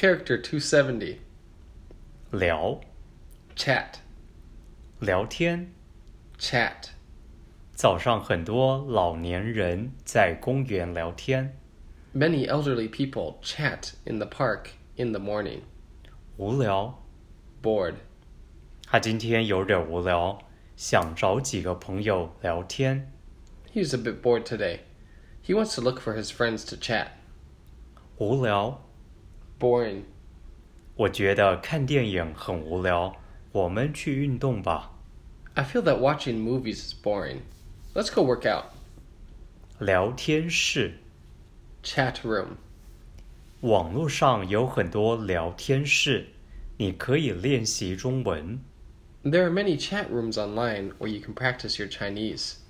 Character 270. 聊 Chat. 聊天。 Chat. 早上很多老年人在公园聊天。 Many elderly people chat in the park in the morning. 无聊。 Bored. 他今天有点无聊，想找几个朋友聊天。 He's a bit bored today. He wants to look for his friends to chat. 无聊。 Boring. 我觉得看电影很无聊，我们去运动吧。 I feel that watching movies is boring. Let's go work out. 聊天室。 Chat room. 网络上有很多聊天室，你可以练习中文。 There are many chat rooms online where you can practice your Chinese.